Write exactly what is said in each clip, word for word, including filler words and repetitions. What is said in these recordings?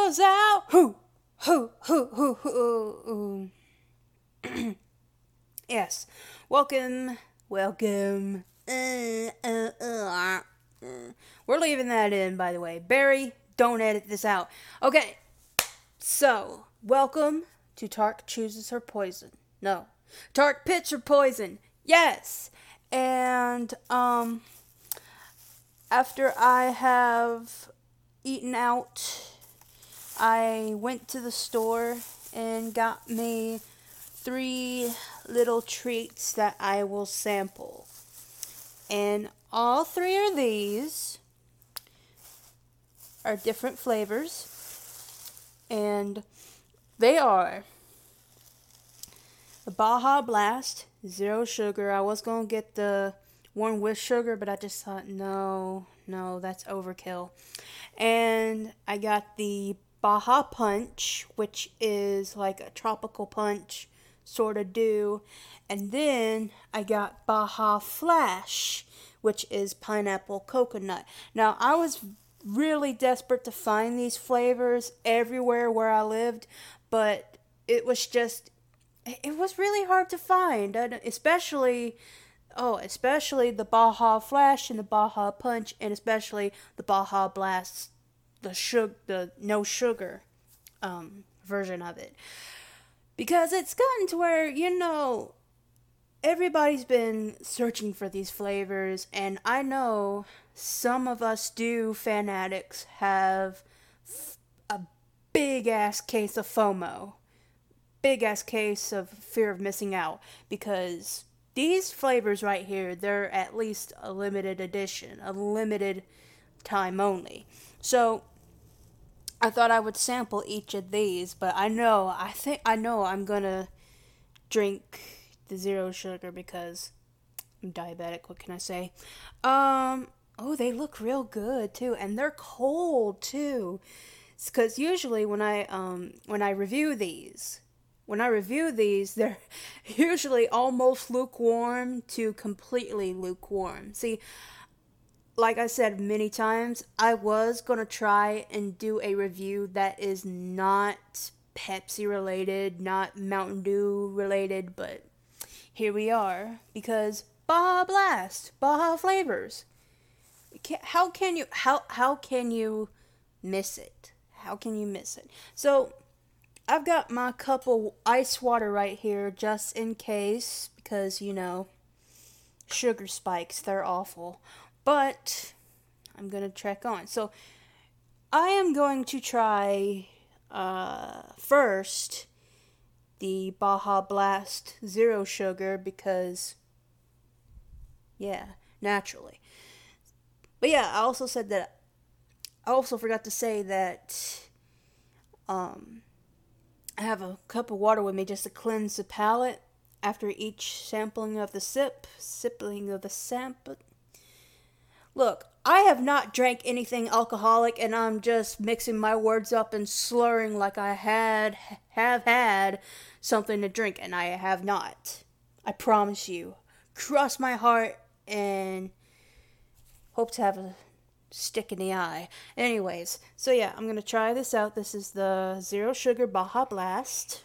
goes out. Hoo, hoo, hoo, hoo, hoo. Yes. Welcome, welcome. Uh, uh, uh, uh. We're leaving that in, by the way. Barry, don't edit this out. Okay. So, welcome to Tark Chooses Her Poison. No. Tark Picks Her Poison. Yes. And, um, after I have eaten out, I went to the store and got me three little treats that I will sample. And all three of these are different flavors. And they are the Baja Blast, zero sugar. I was going to get the one with sugar, but I just thought, no, no, that's overkill. And I got the Baja Punch, which is like a tropical punch, sort of do. And then I got Baja Flash, which is pineapple coconut. Now, I was really desperate to find these flavors everywhere where I lived, but it was just, it was really hard to find, especially, oh, especially the Baja Flash and the Baja Punch, and especially the Baja Blast, the sugar, the no sugar um, version of it. Because it's gotten to where, you know, everybody's been searching for these flavors, and I know some of us do fanatics have f- a big-ass case of FOMO. Big-ass case of fear of missing out, because these flavors right here, they're at least a limited edition, a limited time only. So, I thought I would sample each of these, but I know, I think, I know I'm gonna drink the zero sugar because I'm diabetic, what can I say? Um, oh, they look real good, too, and they're cold, too. Because usually when I, um, when I review these, when I review these, they're usually almost lukewarm to completely lukewarm. See, like I said many times, I was going to try and do a review that is not Pepsi related, not Mountain Dew related, but here we are, because Baja Blast, Baja flavors. How can you, how, how can you miss it? How can you miss it? So, I've got my cup of ice water right here, just in case, because, you know, sugar spikes, they're awful. But I'm going to trek on. So I am going to try uh, first the Baja Blast Zero Sugar because, yeah, naturally. But yeah, I also said that, I also forgot to say that um, I have a cup of water with me just to cleanse the palate after each sampling of the sip, sipping of the sample. Look, I have not drank anything alcoholic, and I'm just mixing my words up and slurring like I had, have had something to drink, and I have not. I promise you. Cross my heart, and hope to have a stick in the eye. Anyways, so yeah, I'm going to try this out. This is the Zero Sugar Baja Blast.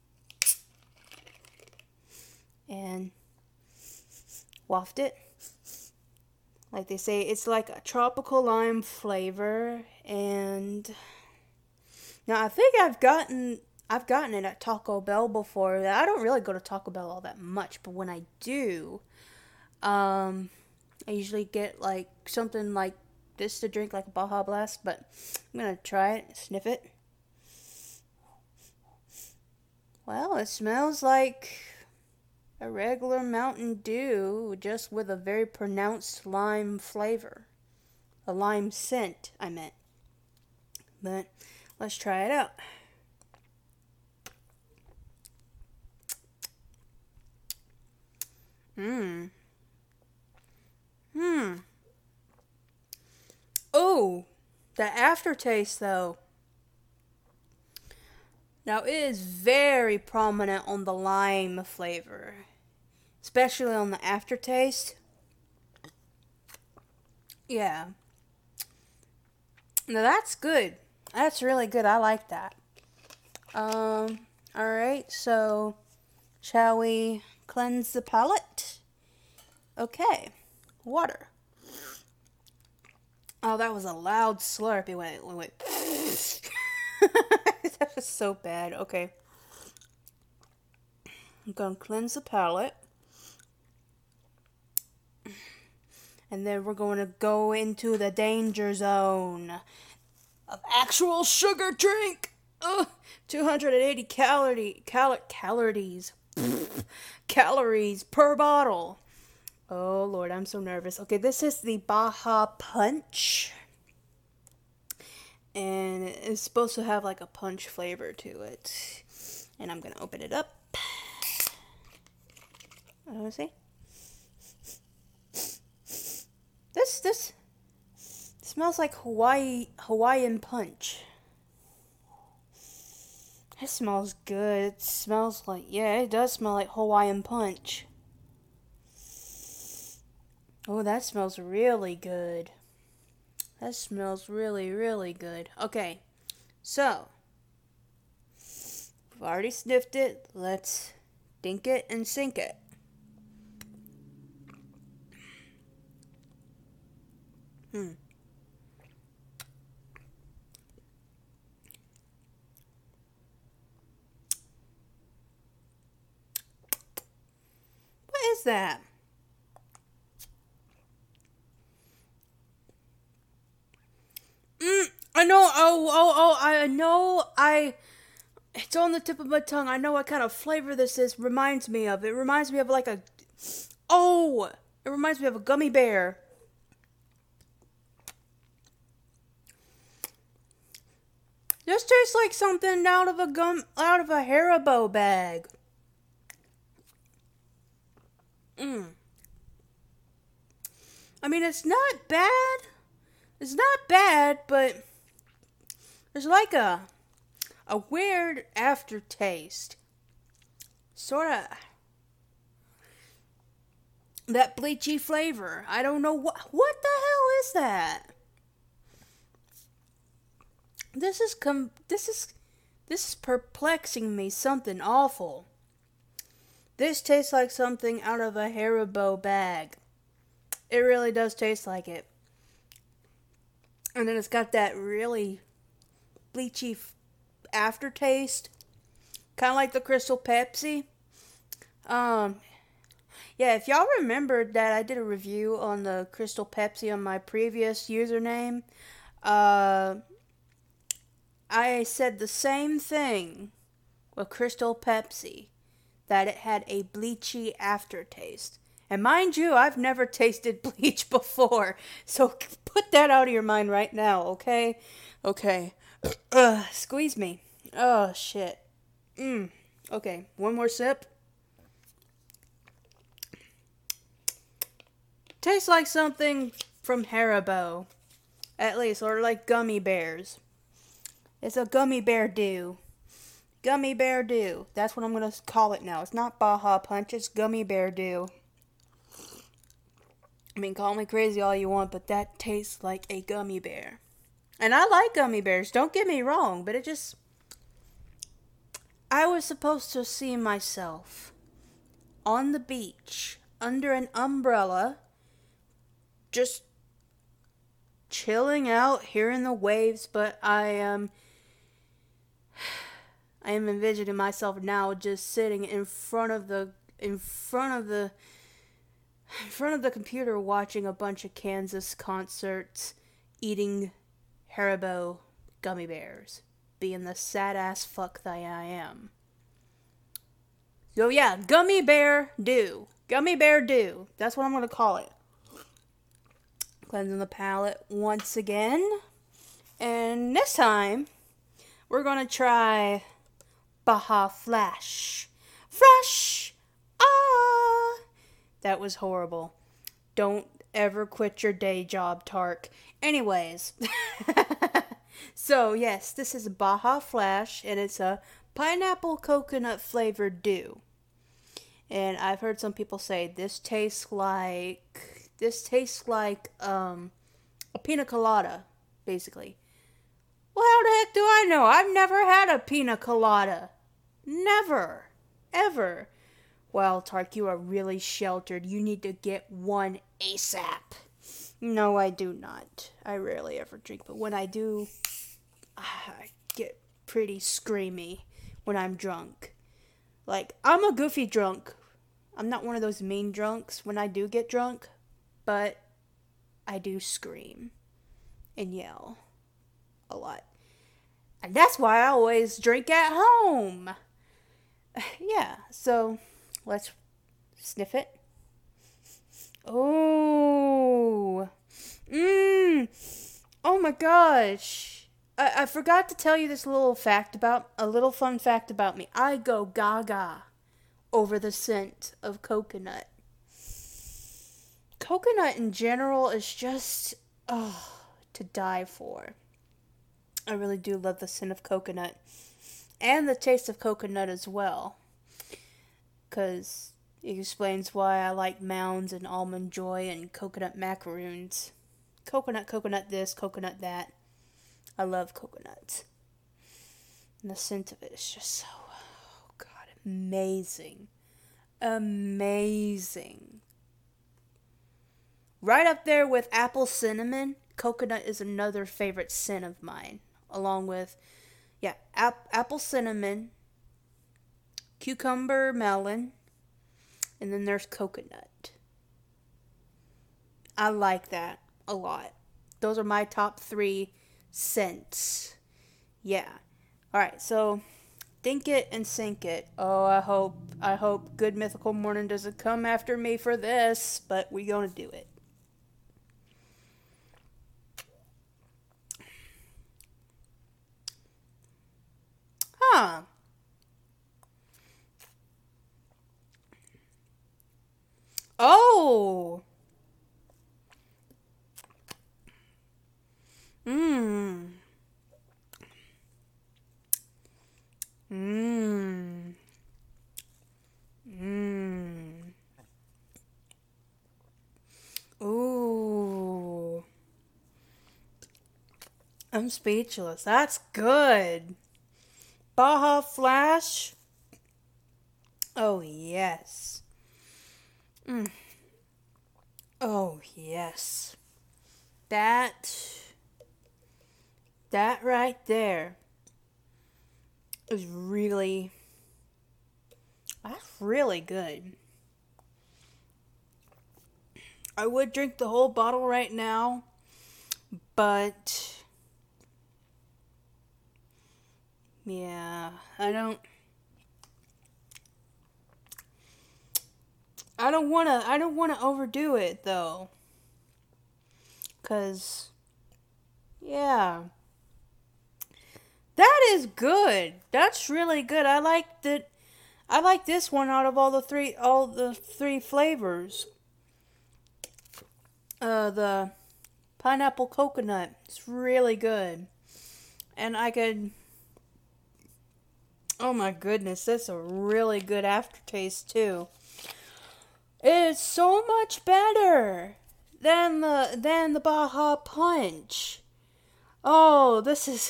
And waft it. Like they say, it's like a tropical lime flavor, and now I think I've gotten I've gotten it at Taco Bell before. I don't really go to Taco Bell all that much, but when I do, um, I usually get like something like this to drink, like a Baja Blast. But I'm gonna try it, sniff it. Well, it smells like a regular Mountain Dew, just with a very pronounced lime flavor. A lime scent, I meant. But let's try it out. Mmm. Hmm. Oh, the aftertaste, though. Now, it is very prominent on the lime flavor, especially on the aftertaste. Yeah. Now, that's good. That's really good. I like that. Um, alright, so shall we cleanse the palate? Okay, water. Oh, that was a loud slurp. It went, it went. That was so bad. Okay. I'm gonna cleanse the palate. And then we're going to go into the danger zone of actual sugar drink. Ugh, two hundred eighty calorie, cal- calories. Calories per bottle. Oh, Lord, I'm so nervous. Okay, this is the Baja Punch. And it's supposed to have like a punch flavor to it. And I'm going to open it up. Let me see. This, this smells like Hawaii, Hawaiian Punch. It smells good. It smells like, yeah, it does smell like Hawaiian Punch. Oh, that smells really good. That smells really, really good. Okay, so, we've already sniffed it. Let's dink it and sink it. Hmm. What is that? Mm, I know. Oh, oh, oh. I know. I. It's on the tip of my tongue. I know what kind of flavor this is. Reminds me of. It reminds me of like a. Oh, it reminds me of a gummy bear. This tastes like something out of a gum, out of a Haribo bag. Mm. I mean, it's not bad. It's not bad, but there's like a a weird aftertaste. Sort of that bleachy flavor. I don't know what what the hell is that? This is com this is this is perplexing me. Something awful. This tastes like something out of a Haribo bag. It really does taste like it. And then it's got that really bleachy f- aftertaste. Kind of like the Crystal Pepsi. Um, yeah, if y'all remembered that I did a review on the Crystal Pepsi on my previous username, uh, I said the same thing with Crystal Pepsi. That it had a bleachy aftertaste. And mind you, I've never tasted bleach before. So put that out of your mind right now, okay? Okay. Uh, squeeze me. Oh, shit. Mmm. Okay, one more sip. Tastes like something from Haribo. At least, or like gummy bears. It's a gummy bear dew. Gummy bear dew. That's what I'm going to call it now. It's not Baja Punch, it's gummy bear dew. I mean, call me crazy all you want, but that tastes like a gummy bear. And I like gummy bears, don't get me wrong, but it just... I was supposed to see myself on the beach, under an umbrella, just chilling out, hearing the waves, but I am... I am envisioning myself now just sitting in front of the... in front of the... in front of the computer watching a bunch of Kansas concerts, eating Haribo gummy bears, being the sad ass fuck that I am. So yeah, gummy bear dew. Gummy bear dew. That's what I'm going to call it. Cleansing the palate once again. And this time, we're going to try Baja Flash. Fresh! Ah! That was horrible. Don't ever quit your day job, Tark. Anyways. So, yes, this is Baja Flash, and it's a pineapple coconut flavored dew. And I've heard some people say this tastes like... This tastes like um, a pina colada, basically. Well, how the I know, I've never had a pina colada. Never. Ever. Well, Tark, you are really sheltered. You need to get one ASAP. No, I do not. I rarely ever drink, but when I do, I get pretty screamy when I'm drunk. Like, I'm a goofy drunk. I'm not one of those mean drunks when I do get drunk, but I do scream and yell a lot. And that's why I always drink at home. Yeah, so let's sniff it. Oh, mmm, oh my gosh. I, I forgot to tell you this little fact about, a little fun fact about me. I go gaga over the scent of coconut. Coconut in general is just, oh, to die for. I really do love the scent of coconut. And the taste of coconut as well. Because it explains why I like Mounds and Almond Joy and coconut macaroons. Coconut, coconut this, coconut that. I love coconut. And the scent of it is just so, oh God, amazing. Amazing. Right up there with apple cinnamon, coconut is another favorite scent of mine. Along with, yeah, ap- apple cinnamon, cucumber melon, and then there's coconut. I like that a lot. Those are my top three scents. Yeah. Alright, so think it and sink it. Oh, I hope, I hope Good Mythical Morning doesn't come after me for this, but we're gonna do it. Huh. Oh. Mmm. Mmm. Mmm. Ooh. I'm speechless. That's good. Baja Flash. Oh, yes. Mm. Oh, yes. That, that right there is really, that's really good. I would drink the whole bottle right now, but yeah, I don't, I don't want to, I don't want to overdo it though. Cause, yeah, that is good. That's really good. I like that. I like this one out of all the three, all the three flavors. Uh, the pineapple coconut. It's really good. And I could, oh my goodness, that's a really good aftertaste too. It's so much better than the than the Baja Punch. Oh, this is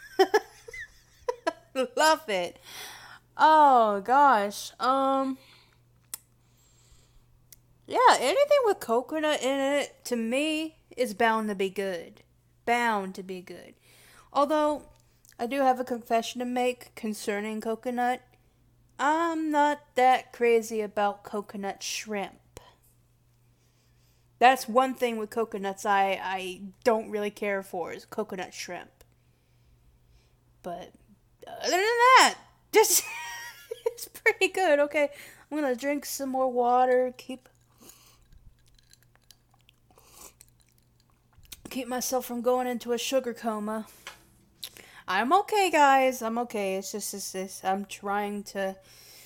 love it. Oh gosh. Um Yeah, anything with coconut in it to me is bound to be good. Bound to be good. Although I do have a confession to make concerning coconut. I'm not that crazy about coconut shrimp. That's one thing with coconuts I, I don't really care for is coconut shrimp. But other than that, just it's pretty good. Okay, I'm gonna drink some more water. Keep keep myself from going into a sugar coma. I'm okay, guys. I'm okay. It's just it's, it's, I'm trying to.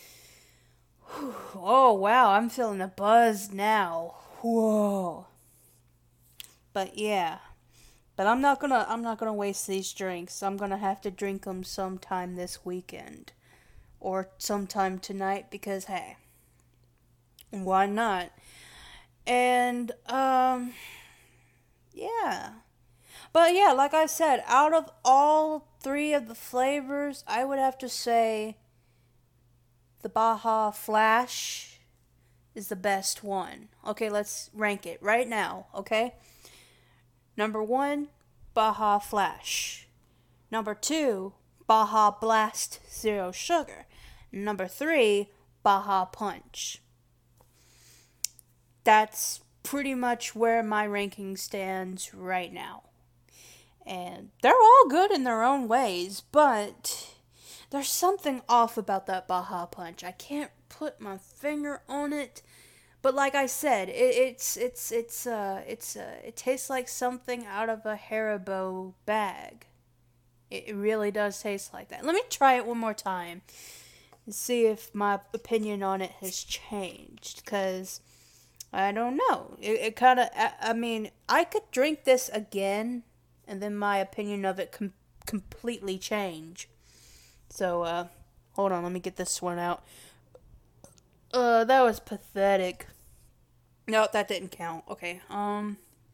Oh wow, I'm feeling a buzz now. Whoa. But yeah. But I'm not gonna I'm not gonna waste these drinks. I'm gonna have to drink them sometime this weekend. Or sometime tonight because hey. Why not? And um yeah. But yeah, like I said, out of all three of the flavors, I would have to say the Baja Flash is the best one. Okay, let's rank it right now, okay? Number one, Baja Flash. Number two, Baja Blast Zero Sugar. Number three, Baja Punch. That's pretty much where my ranking stands right now. And they're all good in their own ways, but there's something off about that Baja Punch. I can't put my finger on it. But like I said, it, it's it's it's uh it's uh it tastes like something out of a Haribo bag. It really does taste like that. Let me try it one more time and see if my opinion on it has changed. Cause I don't know. It, it kind of. I, I mean, I could drink this again, and then my opinion of it com- completely change. So uh, hold on. Let me get this one out. Uh, that was pathetic. No, that didn't count. Okay. Um.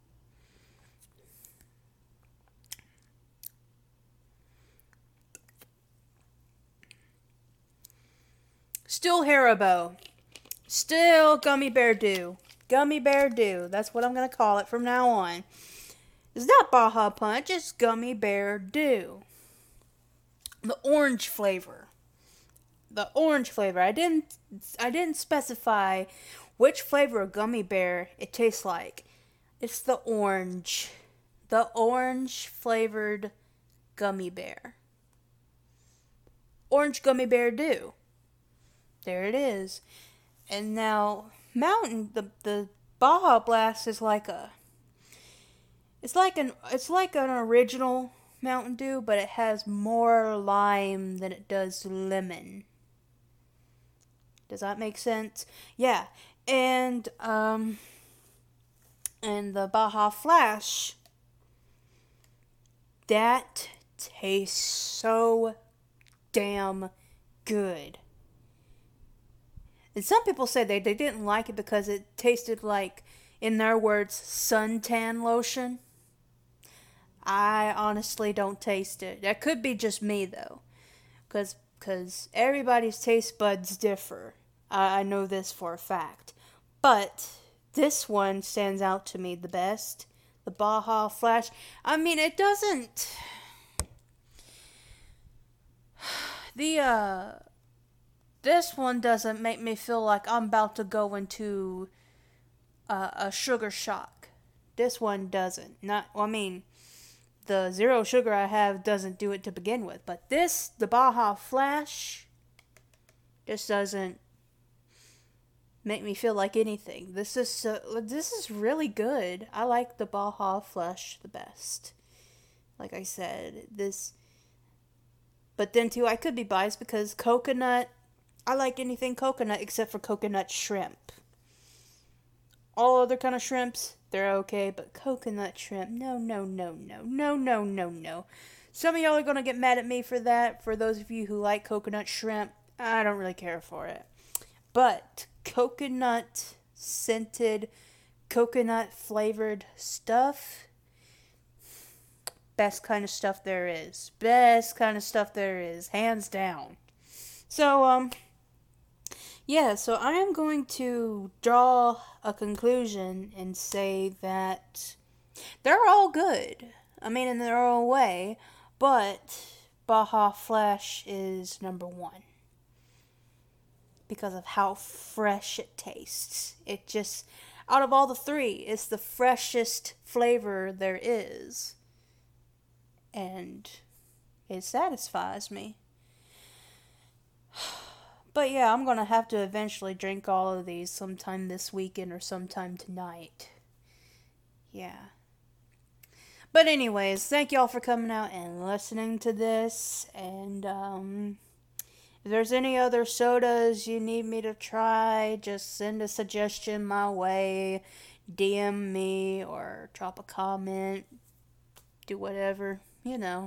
Still Haribo. Still Gummy Bear Dew. Gummy Bear Dew. That's what I'm going to call it from now on. It's not Baja Punch. It's Gummy Bear Dew. The orange flavor. The orange flavor. I didn't I didn't specify which flavor of gummy bear it tastes like. It's the orange. The orange flavored gummy bear. Orange Gummy Bear Dew. There it is. And now Mountain the the Baja Blast is like a it's like an it's like an original Mountain Dew, but it has more lime than it does lemon. Does that make sense? Yeah. And um and the Baja Flash, that tastes so damn good. And some people say they, they didn't like it because it tasted like, in their words, suntan lotion. I honestly don't taste it. That could be just me, though. Because cause everybody's taste buds differ. I, I know this for a fact. But this one stands out to me the best. The Baja Flash. I mean, it doesn't... The, uh... This one doesn't make me feel like I'm about to go into uh, a sugar shock. This one doesn't. Not, well, I mean, the zero sugar I have doesn't do it to begin with. But this, the Baja Flash, just doesn't make me feel like anything. This is uh, this is really good. I like the Baja Flash the best. Like I said, this. But then too, I could be biased because coconut. I like anything coconut except for coconut shrimp. All other kind of shrimps, they're okay, but coconut shrimp, no, no, no, no, no, no, no, no. Some of y'all are going to get mad at me for that. For those of you who like coconut shrimp, I don't really care for it. But coconut scented, coconut flavored stuff, best kind of stuff there is. Best kind of stuff there is, hands down. So, um... yeah, so I am going to draw a conclusion and say that they're all good. I mean, in their own way, but Baja Flash is number one. Because of how fresh it tastes. It just, out of all the three, it's the freshest flavor there is. And it satisfies me. But yeah, I'm going to have to eventually drink all of these sometime this weekend or sometime tonight. Yeah. But anyways, thank y'all for coming out and listening to this. And um, if there's any other sodas you need me to try, just send a suggestion my way. D M me or drop a comment. Do whatever, you know.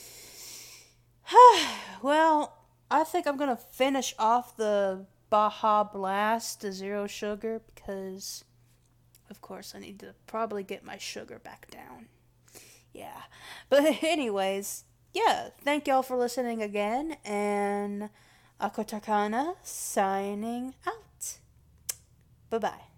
Well... I think I'm going to finish off the Baja Blast, the zero sugar, because, of course, I need to probably get my sugar back down. Yeah. But anyways, yeah, thank y'all for listening again, and Akotakana signing out. Bye bye.